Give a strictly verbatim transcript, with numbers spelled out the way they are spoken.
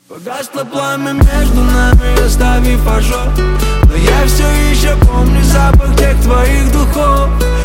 Погасло пламя между нами, оставив ожог, но я все еще помню запах тех твоих духов.